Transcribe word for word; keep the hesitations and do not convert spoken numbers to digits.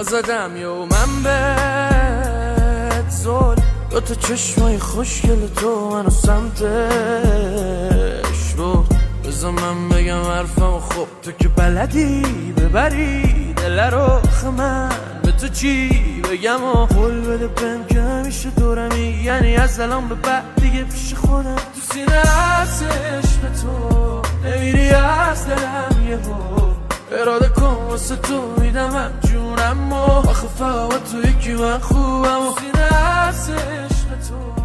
زدم یو من بهت زل دو تا چشمای خوشگل تو منو سمتش رو بذار من بگم حرفم خب تو که بلدی ببری دل رو من به تو چی بگم و قول بده بهم که همیشه دورمی یعنی از الان به بعد دیگه پیش خودم تو سینه هست عشق تو نمیری از دلم یه ها اراده کن واسه تو میدم هم جونم و آخه فقط تو یکی من خوبم و سینه هست عشق تو